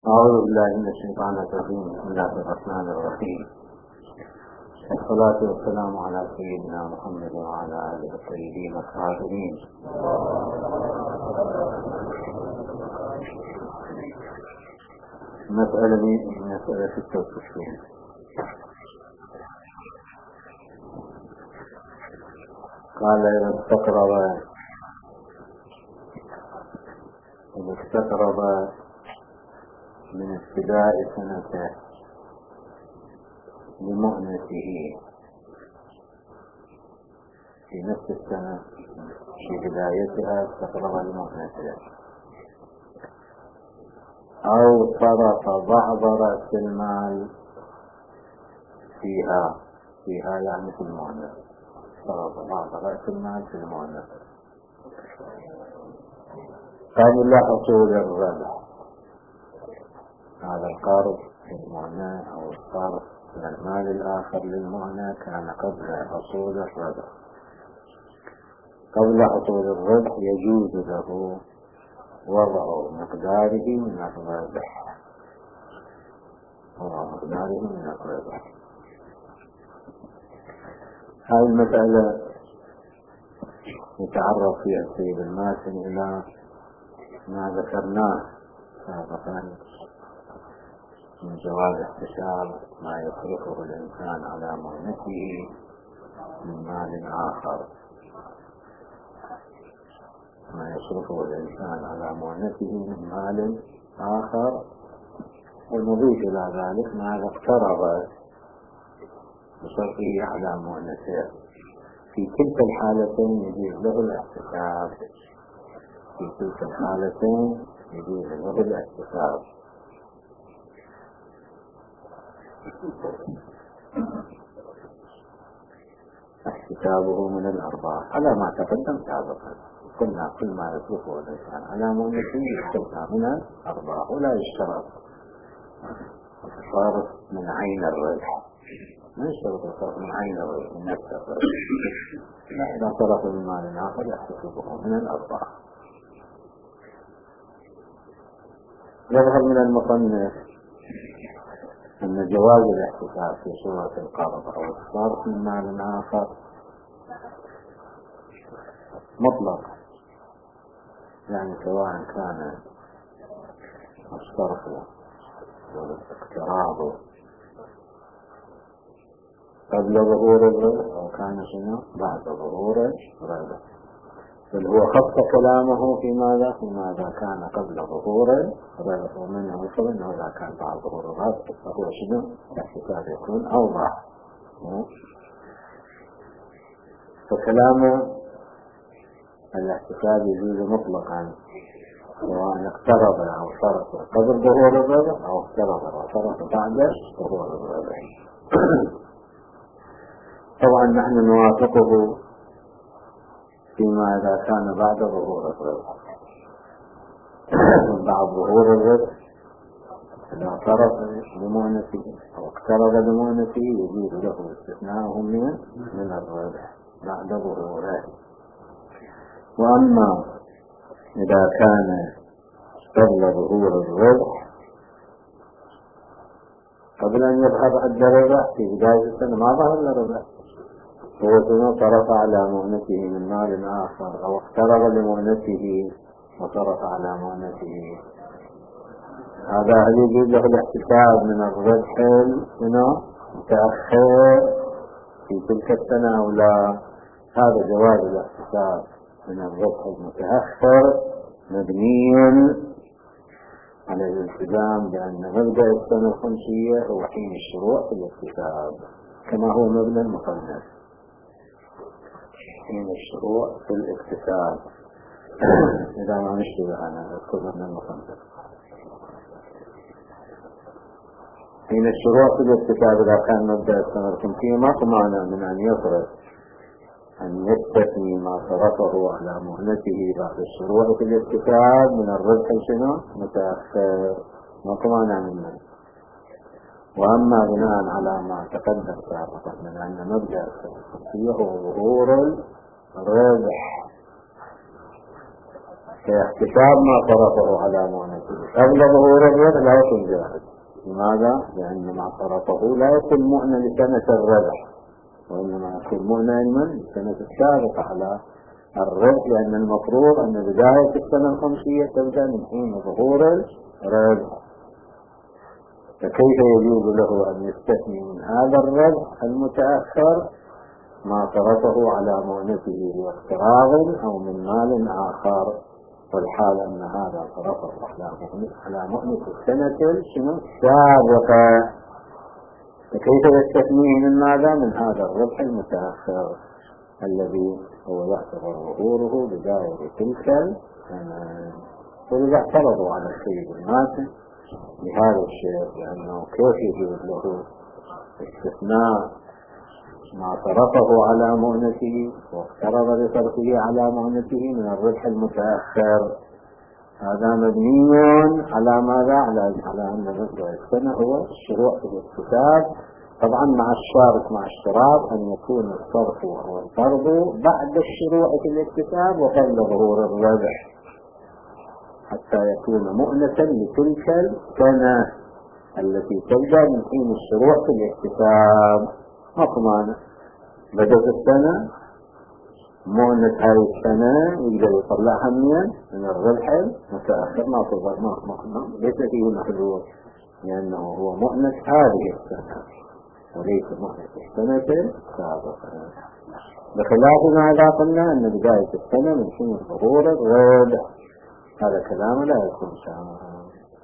أعوذ بالله من الشيطان الرجيم. بسم الله الرحمن الرحيم. والصلاة والسلام على سيدنا محمد وعلى آله الطيبين الطاهرين. مسألة 96. قال إذا استقرب من ابتداء سنته لمؤنته في نفس السنة في بدايتها استقرب لمؤنته، أو صرف بعض رأس المال فيها يعني في المؤنة، صرف بعض رأس المال في المؤنة قبل حصول الربح. هذا القرض للمعنى أو الصرف من المال الآخر للمعنى كان قبل حصول الربح. قبل حصول الربح يجوز له وضع مقداره من الربح، هذه المسألة يتعرف فيها السيد الماسن إلى ما ذكرناه سابقا من جواز احتساب ما يصرفه الإنسان على مؤنته من مال آخر، ونضيف إلى ذلك ما اقترب بصرفه على مؤنته. في كلتا الحالتين يجوز له الاحتساب. احتسابه من الأرباح على ما تقدم سابقا. قلنا كل ما يصرفه الإنسان على مؤنته يحتسب من الأرباح، ولا يشترط الصرف من عين الربح، ما يشترط الصرف من عين الربح من نفس الربح، لا، إذا صرف من مال آخر يحتسبه من الأرباح. يظهر من المصنف أن جواز الاحتساب في صورة القرض أو الصرف من مال آخر مطلق، يعني سواء كان الصرف والاقتراض قبل ظهور الربح أو كان بعد ظهور الربح، بل هو خص كلامه في ماذا كان قبل ظهور الربح، ومنه يقول أنه إذا كان بعد ظهور الربح فهو الاحتساب يكون أوضح. فكلام الاحتساب يجوز مطلقا سواء اقترب أو صرف قبل ظهور الربح أو اقترب وصرف بعد ظهور الربح. طبعا نحن نوافقه فيما إذا كان بعد ظهور الربح. بعد ظهور الربح إذا صرف لمؤنته أو اقترب لمؤنته يجوز له استثناءه من الربح بعد ظهوره. وأما إذا كان قبل ظهور الربح قبل أن يظهر الربح في بداية السنة ما ظهر الربح، هو صرف على مؤنته من مال آخر أو اقترب لمؤنته وصرف على مؤنته، هذا هل يجوز له الاحتساب من الربح المتأخر في تلك السنة أو لا؟ هذا جواز الاحتساب من الربح المتأخر مبني على الالتزام بأن مبدأ السنة الخمسية هو حين الشروع في الاحتساب، كما هو مبنى المصنف حين الشروع في الاكتساب. إذا ما نشتبه أنا أذكر من المصنف حين الشروع في الاكتساب إذا كان مبدأ السنة الخمسية ماكو معنى من أن يصرف أن يستثني ما صرفه على مهنته بعد الشروع في الاكتساب من الربح متأخر، ماكو معنى منه. وأما بناء على ما تقدم سابقا من أن مبدأ السنة الخمسية هو ظهور الربح فاحتساب ما صرفه على مؤنته قبل ظهور الربح لا يكون جائز. لماذا؟ لأن ما صرفه لا يكون مؤنة لسنة الربح، وإنما يكون مؤنة للسنة السابقة على الربح، لأن المفروض أن بداية السنة الخمسية تبدأ من حين ظهور الربح. فكيف يجوز له أن يستثني من هذا الربح المتأخر ما صرفه على مؤنته باقتراض أو من مال آخر، والحال أن هذا صرفه على مؤنة السنة السابقة، فكيف يستثنيه من ماذا؟ من هذا الربح المتأخر الذي هو يعتبر ظهوره بداية تلك السنة. ولذا اعترضوا على السيد الماتن بهذا الشيء، لأنه كيف يجوز له استثناء ما صرفه على مؤنته واقترض بصرفه على مؤنته من الربح المتأخر. هذا مبني على ماذا؟ على أن مبدأ السنة هو الشروع في الاكتساب، طبعا مع الشارط مع اشتراط أن يكون الصرف أو القرض بعد الشروع في الاكتساب وقبل ظهور الربح، حتى يكون مؤنة لتلك السنة التي تبدأ من حين الشروع في الاكتساب. مطمئنة بدأت السنة مؤنة هذه السنة يقدر يطلعها من الربح المتأخر، ما تظهر ما ليس فيه محذور، لأنه هو مؤنة هذه السنة وليس مؤنة السنة السابقة، بخلاف ما إذا قلنا أن بداية السنة من حين ظهور الربح. هذا كلام لا يكون شاملا.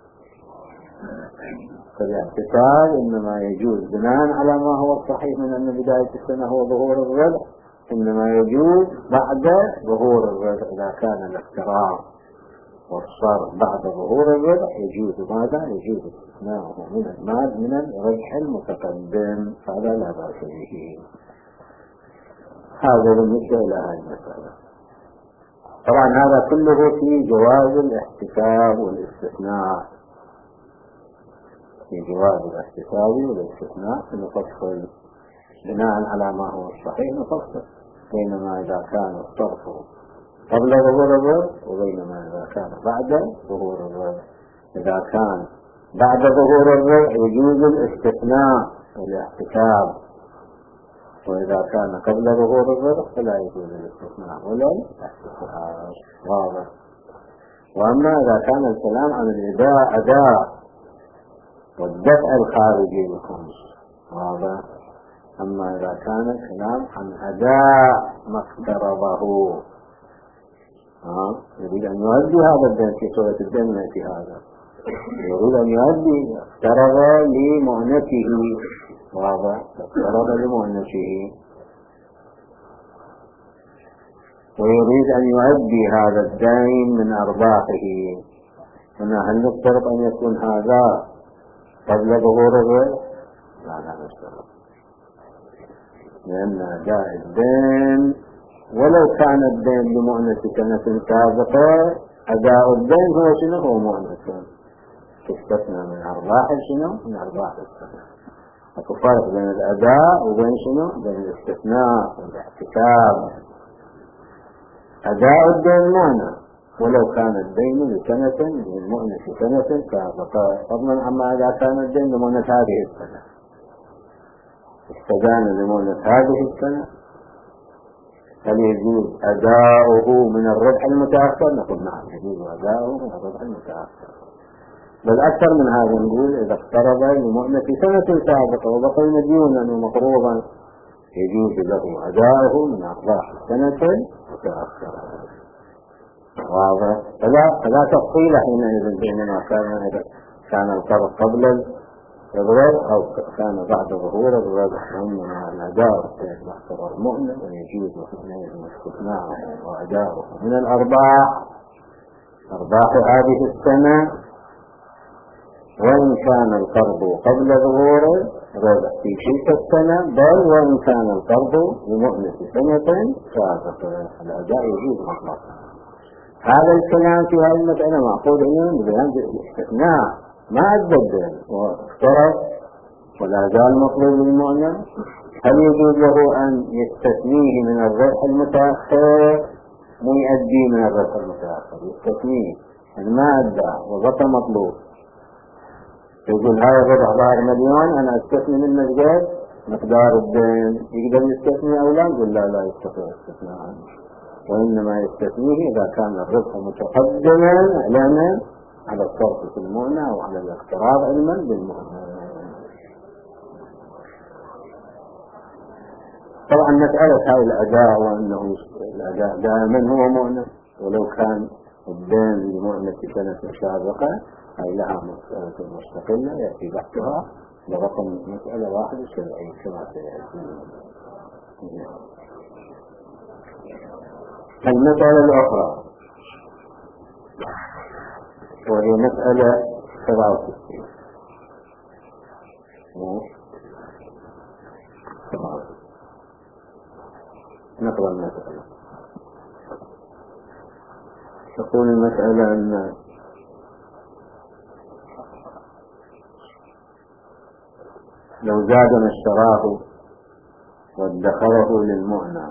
فالاحتساب إنما يجوز بناء على ما هو الصحيح من أن بداية السنة هو ظهور الربح، إنما يجوز بعد ظهور الربح. إذا كان الاقتراض والصرف بعد ظهور الربح يجوز ماذا؟ يجوز استثناءه من المال من الربح المتقدم، هذا لا بأس به. هذا بالنسبة إلى هذه المسألة. طبعا هذا كله في جواز الاحتساب والاستثناء، في جواز الاحتساب والاستثناء نفصل بناء على ما هو الصحيح، نفصل بينما إذا كان الصرف قبل ظهور الربح وبينما إذا كان بعد ظهور الربح. إذا كان بعد ظهور الربح يجوز الاستثناء والاحتساب، وإذا كان قبل ظهور الربح فلا يجوز الاستثناء ولا الاحتساب. واضح؟ وأما إذا كان الكلام عن الأداء والدفع الخارجي للخمس، واضح؟ أما إذا كان الكلام عن أداء ما اقترضه، يريد أن يؤدي هذا الدين في صورة الدين في هذا، يريد أن يؤدي اقترض لمؤنته، واضح؟ اقترض لمؤنته ويريد أن يؤدي هذا الدين من أرباحه، هنا هل نفترض أن يكون هذا قبل ظهور الربح؟ لا نفترض، لأن أداء الدين ولو كان الدين لمؤنة سنة سابقة، أداء الدين هو شنو؟ هو مؤنة، تستثنى من أرباح شنو؟ من أرباح السنة. فالفرق بين الأداء وبين شنو؟ بين الاستثناء والاحتساب. أداء الدين مؤنة ولو كان الدين لسنة من مؤنة سنة سابقة، فضلا عما إذا كان الدين لمؤنة هذه السنة، استدان لمؤنة هذه السنة، هل يجوز أداؤه من الربح المتأخر؟ نقول نعم يجوز أداؤه من الربح المتأخر، بل أكثر من هذا نقول إذا اقترض لمؤنة سنة سابقة وبقي مديونا ومقروضا يجوز له أداؤه من أرباح السنة المتأخرة. واضح؟ فلا تفصيل حينئذ بينما كان القرض قبل الربح أو كان بعد ظهور الربح، وإنما الأداء يعتبر مؤنة ويجوز حينئذ استثناءه وأداؤه من الأرباح، أرباح هذه السنة، وإن كان القرض قبل ظهور الربح في تلك السنة، بل وإن كان القرض لمؤنة سنة سابقة، الأداء يجوز مطلقا. هذا الكلام في هذه المسألة معقود عليهم ببيان الاستثناء، ما أدى واقترض ولا زال مطلوب للمؤمن، هل يجوز له أن يستثنيه من الربح المتأخر مو يؤدي من الربح المتأخر، يستثنيه يعني ما أدى وبقى مطلوب، يقول هاي الربح ظاهر مليون أنا أستثني منه قد مقدار الدين، يقدر يستثني أو لا؟ يقول لا يستطيع استثناء عنه، وإنما يستثنيه إذا كان الربح متقدما إعلانا على الصرف في المؤنة أو على الاقتراض علما بالمؤنة. طبعا مسألة هاي الأداء وأنه الأداء دائما هو مؤنة، ولو كان الدين لمؤنة سنة سابقة هاي لها مسألة مستقلة يأتي بحثها لرقم مسألة 71 كما سيأتي. المسألة الأخرى وهي مسألة 67 نقرأ المسألة. تقول المسألة أن لو زاد ما اشتراه وادخره للمؤنى،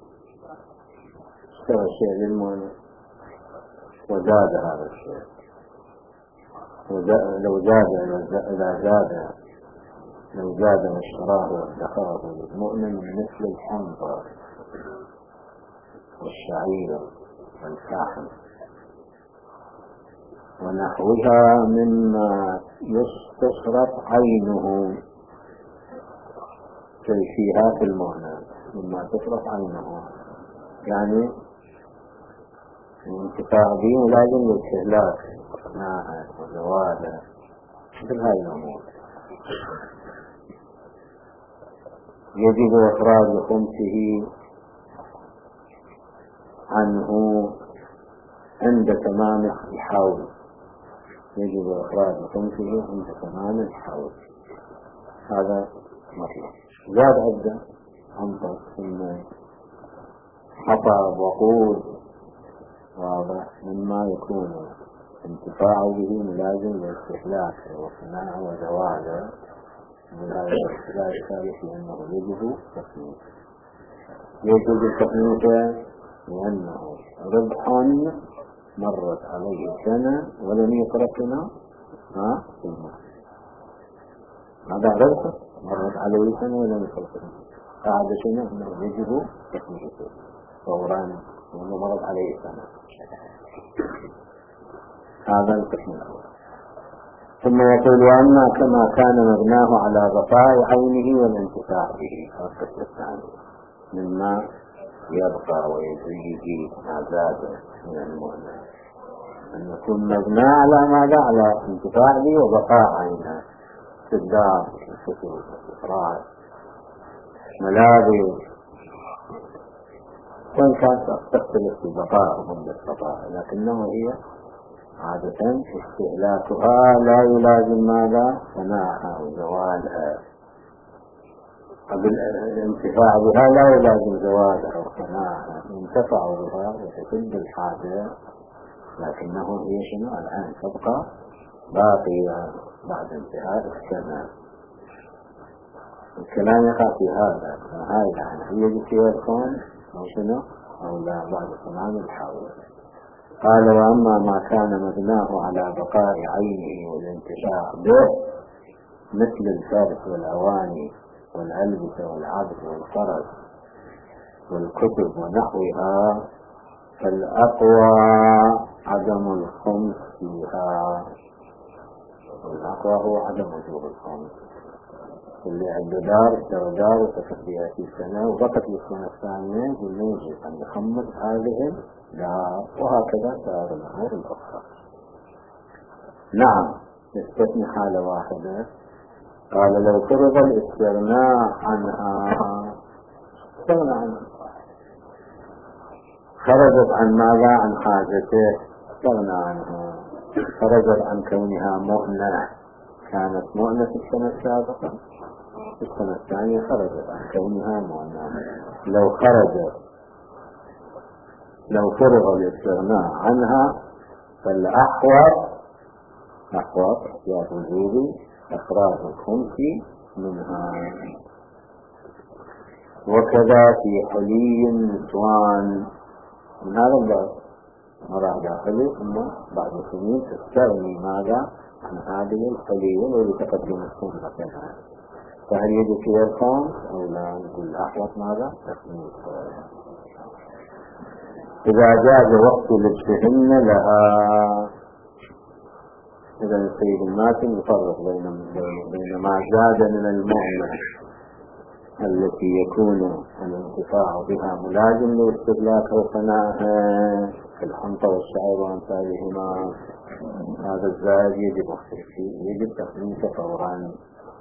اشترى الشيء للمؤنى وزاد هذا الشيء، لو زاد ما اشتراه وادخره للمؤنى من مثل الحنطة والشعير والفحم ونحوها مما يستصرف عينه كيفيات المؤنى، مما تصرف عينه يعني الانتفاع به لازم للاستهلاك اقناعه وزواله مثل هاي الامور. يجب اخراج خمسه عنه عند تمام الحول، يجب اخراج خمسه عند تمام الحول. هذا مطلب. زاد عدة عنطر ثم حطب وقود واضح مما يكون انتفاع به ملازم للاستهلاك وصناعة وزواله، من هذا الاختلاف الثالث لأنه يجب تخميس. يجب التخميس لأنه ربح مرت عليه سنة ولم يصرف لنا في المال، هذا ربح مرت عليه سنة ولم يصرف لنا، قاعدة شنو أنه يجب تخميسه فورا وأنه مرت عليه سنة. هذا القسم الأول. ثم يقول وأما كما كان مبناه على بقاء عينه والانتفاع به، القسم الثاني مما يبقى ويزيد ما زاد من المؤنة، أن يكون مبنى على ماذا؟ على انتفاع به وبقاء عينه، استبدال الفصول والإفراد ملاذ، وإن كانت تختلف في بقاء ومدة بقاء، لكنه هي عادة استهلاكها لا يلازم ماذا؟ صناعها وزوالها، الانتفاع بها لا يلازم زوالها وصناعها، ينتفع بها وتسد الحاجة، لكنه هي شنو الآن تبقى باقية بعد انتهاء السنة. الكلام يقع في هذا، هاي يعني هي بكير الكون أو شنو أو لا بعد تمام الحاول. قال وأما ما كان مبناه على بقاء عينه والانتفاع به مثل الفرس والأواني والألبسة والعبد والفرس والكتب ونحوها، فالأقوى عدم الخمس فيها، والأقوى هو عدم وجوب الخمس. اللي عنده دار اشترى دار وتكفيها في سنة وبقت للسنة الثانية يجب أن يخمس هذه الدار، وهكذا سائر الأمور الأخرى. نعم نستثني حالة واحدة، قال لو فرض الاستغناء عنها، استغنى عنها خرجت عن ماذا؟ عن حاجته، استغنى عنها، خرجت عن كونها مؤنة، كانت مؤنة في السنة السابقة، في السنة الثانية خرجت عن كونها مؤنة. لو فرض الاستغناء عنها فالأحوط يا وجوب إخراج الخمس منها. وكذا في حلي النسوان من هذا الباب مرة داخلي ثم بعد سنين تستغني ماذا عن هذه الخلية التي تقدم السنة فيها. فهل يجب فيها الخمس أو لا؟ نقول الأحوط ماذا؟ تخميس. إذا جاز وقت لبسهن لها. إذا السيد الماتن يفرق بين ما زاد من المؤنة التي يكون الانتفاع بها ملازم لاستهلاك وصناعها كالحنطة والشعير وأمثالهما. هذا الزائد يجب تخميسه فورا.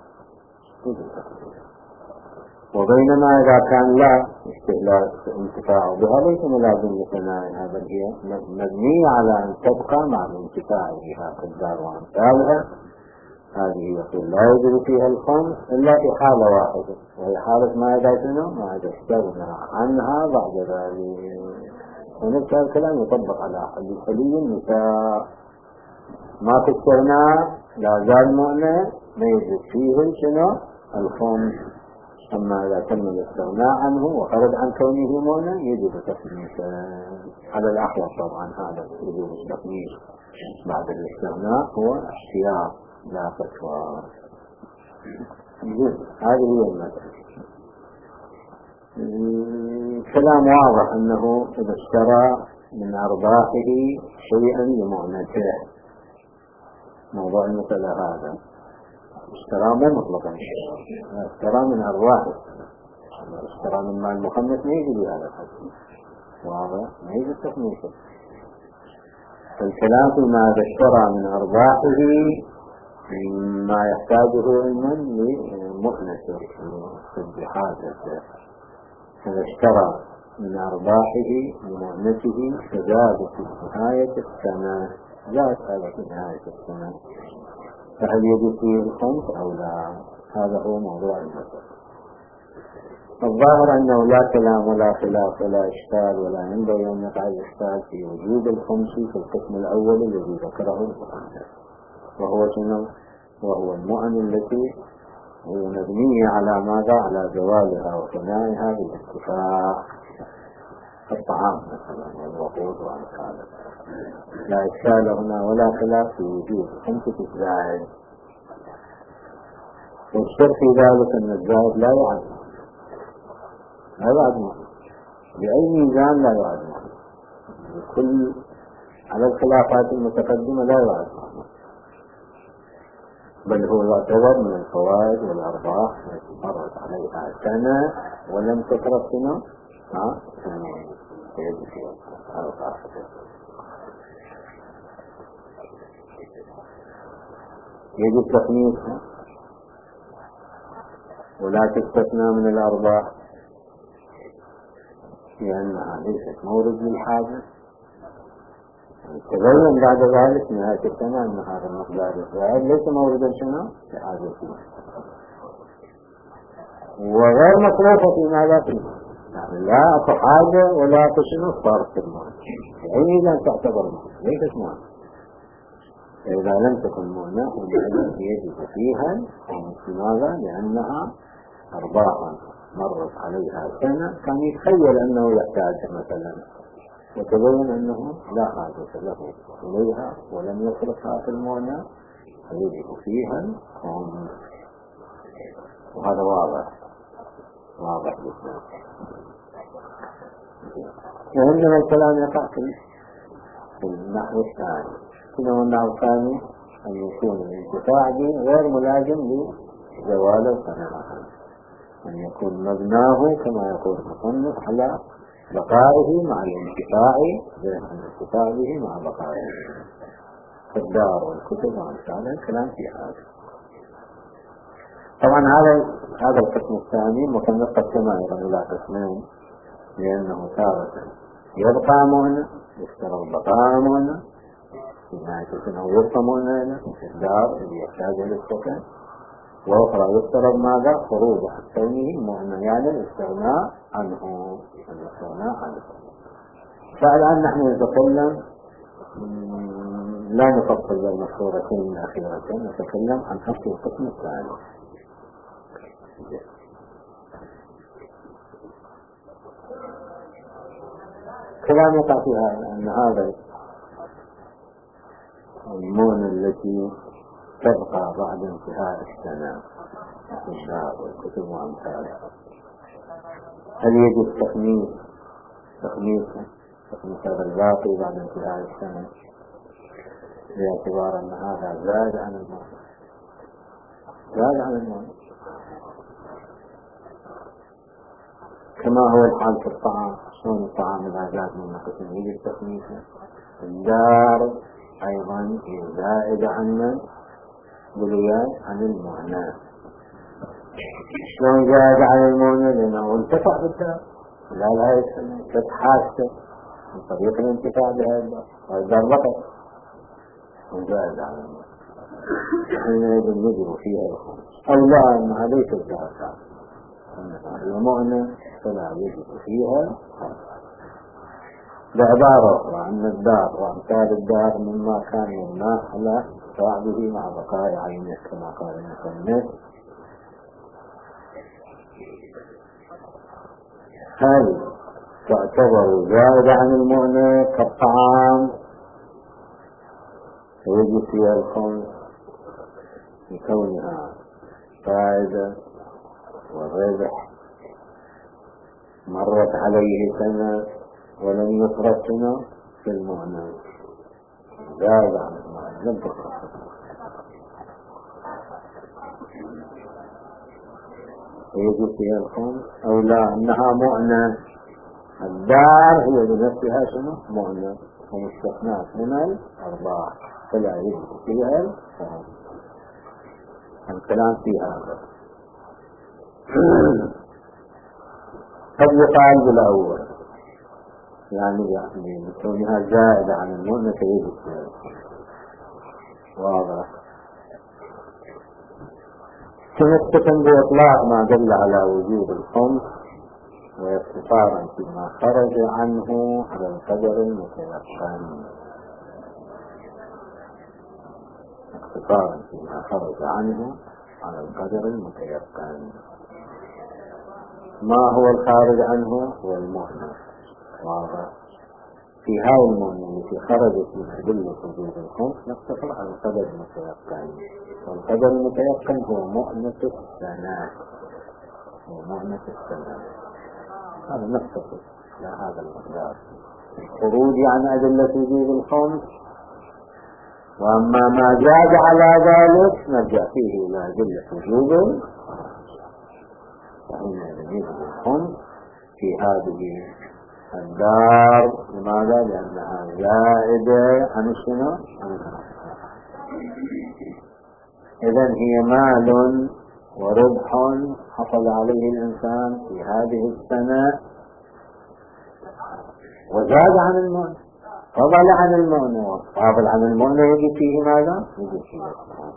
وبينما إذا كان لا استهلاك انتفاع بها ليس ملازم لصناعها بل هي مبنية على أن تبقى مع الانتفاع بها كالدار وأمثالها، هذه يقول لا يجب فيها الخمس إلا في حالة واحدة، وهي حالة ما إذا شنو؟ ما إذا استغنى عنها بعد ذلك. ونفس الكلام يطبق على حلي النساء. ما في استغناء لا زال مؤنة ما يجب فيه شنو؟ الخمس. أما إذا تم الاستغناء عنه وخرج عن كونه مؤنة يجب تخميسه على الأحوط. طبعا هذا وجوب التخميس بعد الاستغناء هو احتياط لا فتوى. هذه هي المسألة. الكلام واضح أنه إذا اشترى من أرباحه شيئا لمؤنته، موضوع المسألة هذا اشترى مو مطلقا، اشترى من أرواحه. اشترى من مال مخنث ما يجب هذا الحكم، واضح ما يجب تخميسه. الكلام فيما إذا اشترى من أرباحه ما يحتاجه علما لمؤنته في حاجته. إذا اشترى من أرباحه لمؤنته فزاد في نهاية السنة، زاد هذا في نهاية السنة، فهل يجب فيه الخمس أو لا؟ هذا هو موضوع المسألة. الظاهر أنه لا كلام ولا خلاف ولا إشكال ولا ينبغي أن يقع الإشكال في وجوب الخمس في القسم الأول الذي ذكره المصنف، وهو شنو؟ وهو المؤن التي هي مبنية على ماذا؟ على زوالها وفنائها بالاتفاق، الطعام مثلا والوقود وأمثاله. لا إشكال هنا ولا خلاف في وجود خمسة الزائد. والشر في ذلك أن الزائد لا يعد بأي ميزان لا يعد كل على الخلافات المتقدمة لا يعد، بل هو يعتبر من الفوائد والأرباح التي مرت عليها سنة ولم تصرف سنة يجب تخميسها ولا تستثنى من الأرباح لأنها ليست مورد للحاجة. تبين بعد ذلك نهاية السنة أن هذا المقدار الزائد ليس موردا شنو؟ لحاجته وغير مصروفة في ماذا فيه، يعني لا حاجة ولا شنو صارت في المال، يعني إذا تعتبر مال ليست مال. فإذا لم تكن مؤنة يجب فيها لماذا؟ لأنها أرباحا مرت عليها سنة كان يتخيل أنه يحتاج مثلا، وتبين أنه لا حاجة له إليها ولم يصرفها في المؤنة فيجب فيها الخمس. وهذا واضح جدا. وعندما الكلام يقع في النحو الثاني، كنا النحو الثاني أن يكون الانتفاع به غير ملازم لزوال الصناعة، أن يكون مبناه كما يقول المصنف على بقائه مع الانتفاع به مع بقائه في الدار والكتب وأمثالها. الكلام في هذا. طبعا هذا القسم الثاني مصنف قسمه أيضا إلى قسمين، لأنه تارة يبقى مؤنة يشترى البقاء مؤنة بما يكون يبقى مؤنة في الدار الذي يحتاج للسكن، وأخرى يفترض ماذا؟ خروج عن كونه مؤنة يعني الاستغناء عنه. فالآن نحن نتكلم لا نفصل بين الصورتين الأخيرتين، نتكلم عن أصل القسم الثاني. كلام يقع فيها أن هذا المؤنة التي تبقى بعد انتهاء السنة في الشهر والكتب وأمثالها، هل يجب تخميس هذا الباقي بعد انتهاء السنة باعتبار أن هذا زاد عن المؤنة كما هو الحال في الطعام. شلون الطعام إذا زاد من قسم يجب تخميسه؟ الدار أيضا زائد عن بليان عن المؤنة. شلون زاد عن المؤنة؟ لأنه انتفع بالدار خلال هذه السنة، تتحاسب من طريق الانتفاع بهذا الدار، والدار بقت وزاد عن المؤنة، حينئذ يجب فيها الخمس. أو لا، أنها ليست دار، أنها المؤنة فلا يجب فيها. بعبارة أخرى أن الدار وأمثال الدار مما كان يمنع على صاحبه مع بقاء عينه كما قال المصنف. هل تعتبر زائدة عن المؤنة كالطعام ويجب فيها الخمس لكونها فائدة والربح مرت عليه سنة ولم يصرف سنة في المؤنة زاد عن المؤنة لم تصرف ويجب فيها الخمس. أو لا، أنها مؤنة، الدار هي بنفسها شنو مؤنة ومستثناة من الأرباح فلا يجب فيها الخمس. الكلام في هذا. قد يقال بالأول يعني كونها زائدة عن المؤنة يجب فيها الخمس، واضح. تمسكا بإطلاق ما دل على وجوب الخمس واختصارا فيما خرج عنه على القدر المتيقن. اختصارا فيما خرج عنه على القدر المتيقن. ما هو الخارج عنه؟ هو المؤنة، واضح. في هاي المؤنة التي خرجت من أدلة وجوب الخمس نقتصر على القدر المتيقن، والقدر المتيقن هو مؤنة السنة، هذا نقتصر على هذا المقدار الخروج عن أدلة وجوب الخمس. وأما ما زاد على ذلك نرجع فيه إلى أدلة وجوب الخمس، فإن وجوب الخمس في هذه الدار. لماذا؟ لأنها زائدة عن السنة. إذن هي مال وربح حصل عليه الإنسان في هذه السنة وزاد عن المؤنة، فضل عن المؤنة، وفاضل عن المؤنة يجب فيه ماذا؟ يجب فيه الخمس.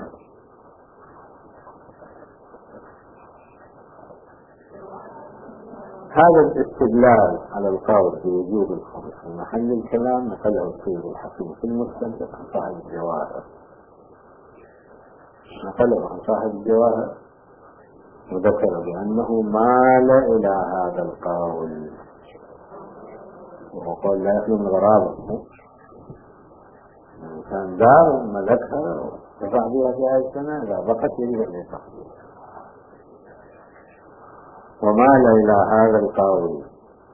هذا الاستدلال على القول بوجوب الخمس في محل الكلام نقله السيد الحكيم في المستنبط عن صاحب الجواهر، نقله عن صاحب الجواهر وذكر بأنه مال إلى هذا القول، وهو قول لا يخلو من غرابة. كان دار ملكها ودفع بها في هذه السنة، إذا بقت يجب أن يدفع بها، ومال إلى هذا القول.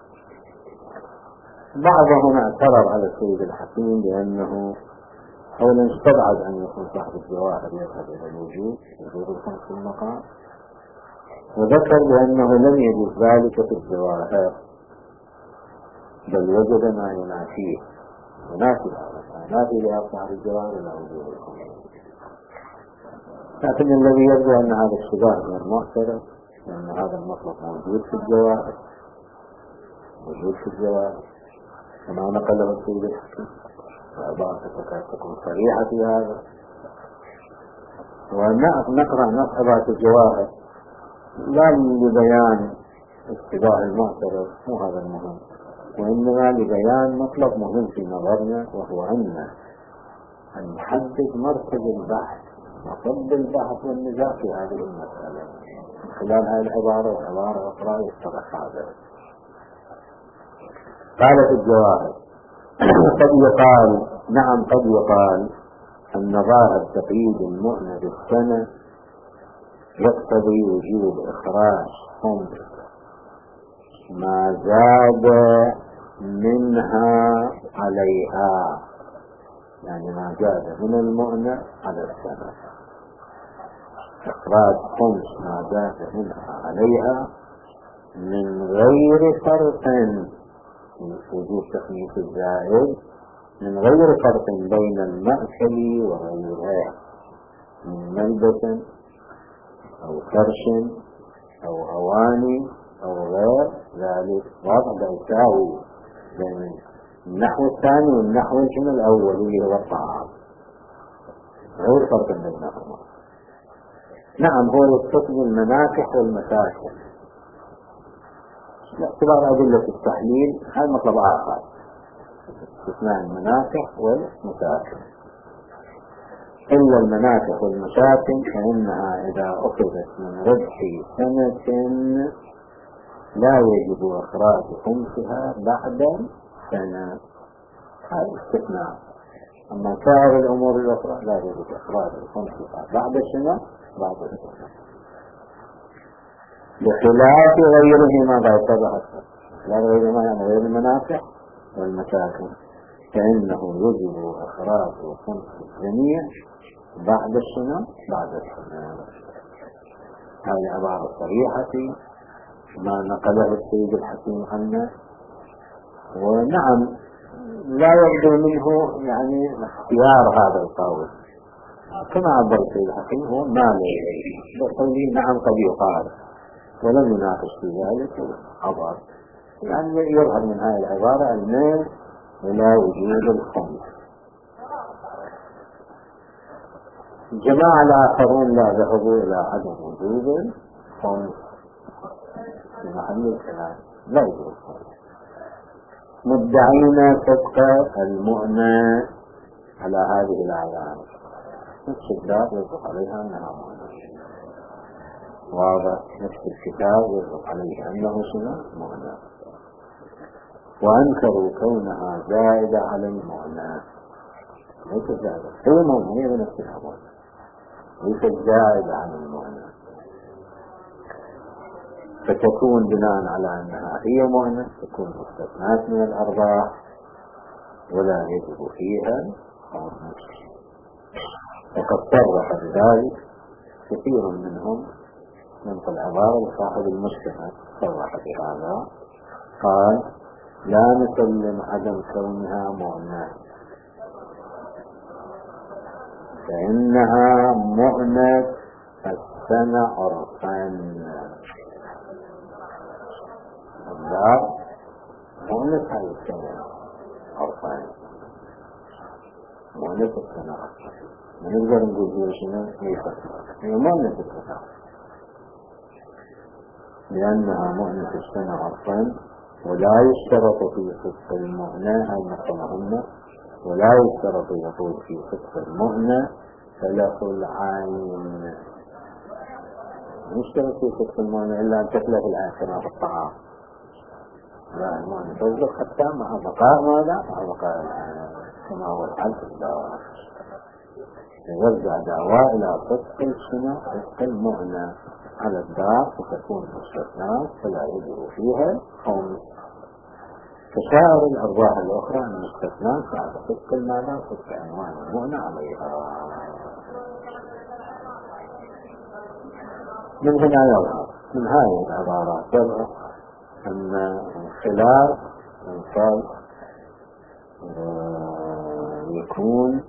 بعضهم اعترض على السيد الحكيم بأنه أولا استبعد أن يكون صاحب الجواهر يذهب إلى الوجود الخمس في المقام، وذكر بأنه لم يجد ذلك في الجواهر، بل وجد ما ينافيه، ينافي لأصحاب الجواهر إلى وجود الخمس. لكن الذي يبدو أن هذا الشبه غير معترف، لأن هذا المطلب موجود في الجواهر كما نقله السيد الحكيم، وعبارة تكون صريحة في هذا. ونقرأ نص عبارة الجواهر لا لبيان اشتباه المعترف، مو هذا المهم، وإنما لبيان مطلب مهم في نظرنا، وهو أن نحدد مركز البحث وصد البحث والنزاع في هذه المسألة من خلال هذه العبارة وعبارة أخرى يتضح هذا. قال في الجواهر قد يقال نعم قد يقال أن ظاهر تقييد المؤنة بالسنة يقتضي وجوب إخراج خمس ما زاد منها عليها، يعني ما زاد من المؤنة على السنة، إخراج خمس ما زاد منها عليها من غير فرق وجود تخميس الزائد، من غير فرق بين المأكل وغيرها من ملبس أو فرش أو أواني أو غير ذلك، واضح يساوي بين النحو الثاني والنحو الأول اللي هو الطعام، غير فرق بينهما. نعم هو يستثني المناكح والمساكن باعتبار أدلة التحليل، هذا مطلب آخر، استثناء المناكح والمساكن. إلا المناكح والمساكن فإنها إذا أخذت من ربح سنة لا يجب إخراج خمسها بعد سنة، هذا استثناء. أما سائر الأمور الأخرى لا يجب إخراج خمسها بعد سنة بخلاف غيرهما بعتبر لا غيرهما يعني غير المنافع والمساكن، فإنه يجب إخراج خمس الجميع بعد السنة. هذه عبارة صريحة ما نقله السيد الحكيم عنا، ونعم لا يبدو منه يعني اختيار هذا القول كما عبر السيد الحكيم، هو ما له بقوله نعم قد يقال ولم يناقش في ذلك عبر، يعني يظهر من هذه العبارة الميل إلى وجود الخمس. جماعة الآخرون لا ذهبوا إلى عدم وجود الخمس في محل الكلام، لا يوجد الخمس، مدعين صدق المؤنة على هذه الأعلام، نفس الباب يطلق عليها أنها مؤنة، واضح، نفس الكتاب يطلق عليها أنه مؤنة، وأنكروا كونها زائدة على المؤنة، ليس زائدة، هي مؤنة، هي بنفسها مؤنة، ليس زائدة على المؤنة، فتكون بناء على أنها هي مؤنة تكون مستثنات من الأرباح ولا يجب فيها خمس. وقد صرح بذلك كثير منهم من العبارة لصاحب المجتمع، صرح بهذا قال لا نسلم عدم كونها مؤنة فإنها مؤنة السنة عرفا، الباب مؤنة هذه السنة عرفا، مؤنة السنة عرفا، نقدر نقول شنو هي مؤنة السنة، لأنها مؤنة السنة عرفا، ولا يشترط في صدق المؤنة، هذه مصطلحنا، ولا يشترط يقول في صدق المؤنة تلف العين، يشترط في صدق المؤنة إلا أن تتلف العين كما في الطعام، لا المؤنة تصدق حتى مع بقاء ماذا؟ مع بقاء العين كما هو الحال في الدواء، يرجع دعوى إلى صدق السنة صدق المؤنة على الدار فتكون مستثنات فلا يجب فيها خمس، كسائر الأرواح الأخرى المستثنات بعد صدق المعنى صدق عنوان المؤنة عليها. من هنا يظهر من هذه العبارات يظهر أن خلاف الإنسان يكون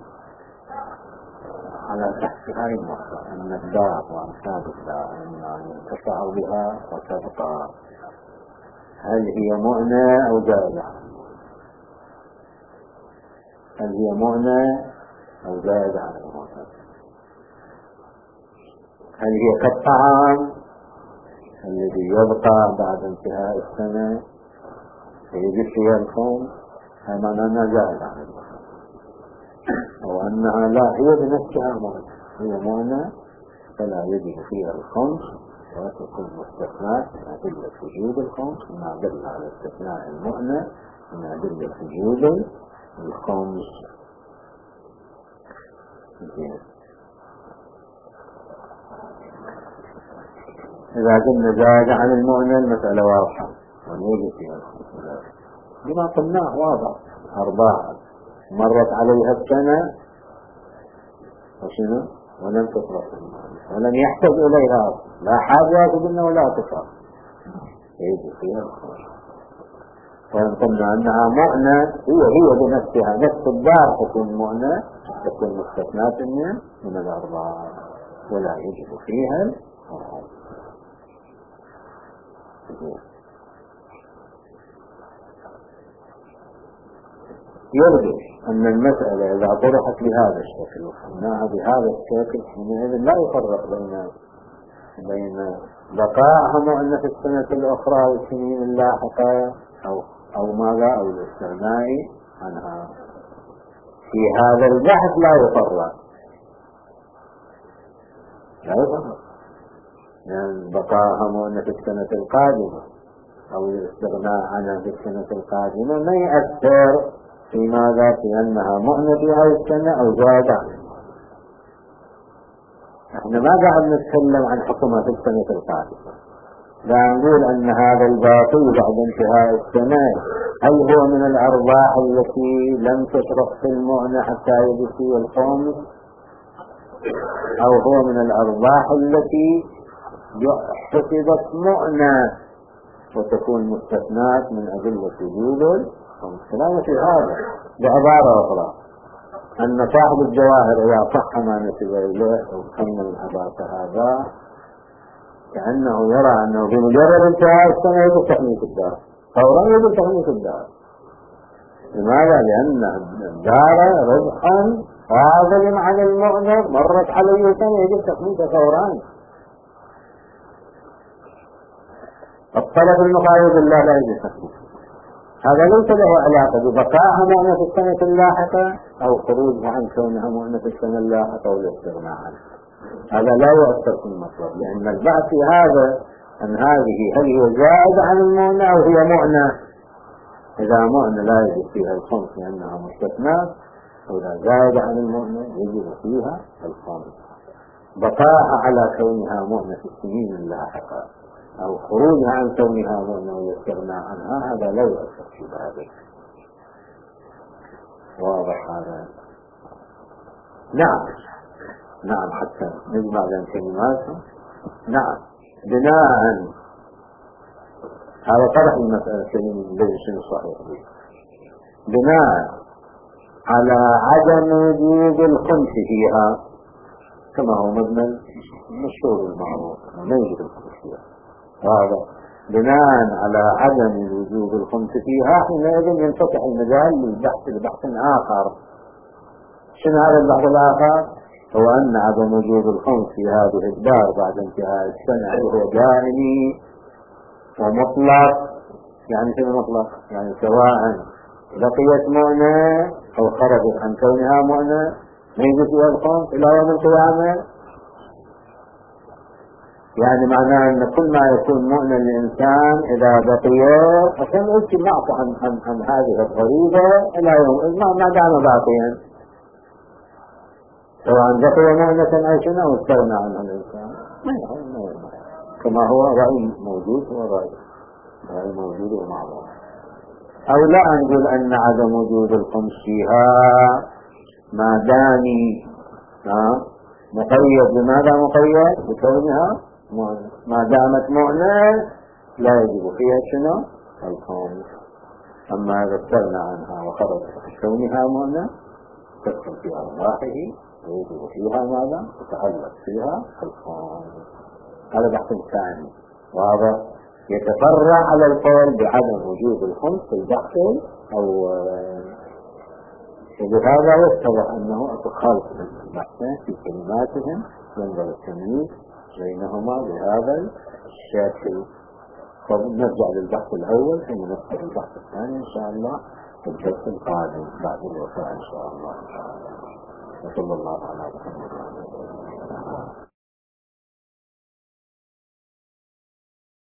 على تحت هذه النقطة، أن الدار وأمثال الدار ينتفع بها وتبقى، هل هي مؤنة أو زائدة؟ هل هي مؤنة أو زائدة على المؤنة؟ هل هي كالطعام الذي يبقى بعد انتهاء السنة فيجب فيها الخمس؟ هذا معناه أنها زائدة على المؤنة، أو أنها لا هي بنفسها مؤنة، هي مؤنة فلا يجب فيها الخمس، وتكون مستثنات من أدلة وجود الخمس، ما دل على استثناء المؤنة من أدلة وجود الخمس. إذا كنا زاد عن المؤنة المسألة واضحة ونوجد فيها الخمس بما قلناه واضح. 4 مرت عليها السنة وشنو ولم تطرح ولم يحتاج إليها لا حاجة منه ولا تطرح يجب فيها الخمس. وإن قلنا أنها مؤنة هي بنفسها نفس الدار تكون مؤنة تكون مستثناة من الأربعة ولا يجب فيها الخمس. يرجو أن المسألة إذا طرحت بهذا الشكل وفهمناها بهذا الشكل حينئذ لا يفرق بين بقائها مؤنة في السنة الأخرى والسنين اللاحقة أو ماذا أو الاستغناء عنها. في هذا البحث لا يفرق يعني بقائها مؤنة في السنة القادمة أو الاستغناء عنها في السنة القادمة ما يؤثر في ماذا في أنها مؤنة في هذه السنة أو زادة. احنا ما قاعد نتكلم عن حكمها في السنة القادمة، لا نقول أن هذا الباقي بعد انتهاء السنة هل هو من الأرباح التي لم تصرف في المؤنة حتى يجي الخمس أو هو من الأرباح التي حسبت مؤنة وتكون مستثناة من أدلة وجود الخمس. كلام في هذا بعبارة أخرى أن صاحب الجواهر إذا صح ما نسب إليه أو كمل العبارة هذا كأنه يرى أنه بمجرد انتهاء السنة يجب تخميس الدار فورا يجب تخميس الدار. لماذا؟ لأن الدار ربحا فاضل عن المؤنة مرت عليه سنة يجب تخميسه فورا. الطلب المقايض الله لا يجب تخميسه. هذا ليس له علاقة ببقائها مؤنة في السنة اللاحقة أو خروجها عن كونها مؤنة في السنة اللاحقة والاستغناء عنها. هذا لا يؤثر في المطلب لأن البحث في هذا أن هذه هل هي زائدة عن المؤنة أو هي مؤنة. إذا مؤنة لا يجب فيها الخمس لأنها مستثناة وإذا زائدة عن المؤنة يجب فيها الخمس. بقائها على كونها مؤنة في السنين اللاحقة أو خروجها عن كونها مؤنة والاستغناء عنها هذا لا يؤثر في ذلك. واضح هذا؟ نعم حتى نجمع بين كلماتهم. نعم بناء هذا طرح المسألة الذي صحيح بناء على عدم وجود الخمس فيها كما هو مبنى المشهور المعروف لا يوجد الخمس فيها. هذا بناء على عدم وجود الخمس فيها حينئذ ينفتح المجال لبحث آخر. شنو هذا البحث الآخر؟ هو أن عدم وجود الخمس في هذه الدار بعد انتهاء السنة هو دائمي ومطلق. يعني شنو مطلق؟ يعني سواء بقيت مؤنة أو خرجت عن كونها مؤنة ما يجب فيها الخمس إلى يوم القيامة. يعني معناه أن كل ما يكون مؤنة الإنسان إذا بقي عشان يعفو عن هذه الضريبة إلى يوم ما دام باقيا سواء بقي مؤنة أي شيء أو استغنى عنها الإنسان كما هو رأي موجود رأي موجود ومعروف. أو لا نقول أن عدم وجود الخمس فيها ما دامي مقيد. بماذا مقيد؟ بكونها ما دامت مؤنة لا يجب فيها شنو؟ الخمس. أما إذا استغنى عنها وخرجت كونها مؤنة تدخل في أرواحه ويجب فيها ماذا؟ تتعلق فيها الخمس. هذا بحث ثاني واضح يتفرع على القول بعدم وجود الخمس في البحث أو وبهذا يتضح أنه أتخالف البحثين في كلماتهم ينظر التمييز بينهما بهذا الشكل. فنرجع للبحث الأول ثم نذكر البحث الثاني إن شاء الله في الدرس القادم بعد الوفاة إن شاء الله تعالى. وصلى الله على محمد.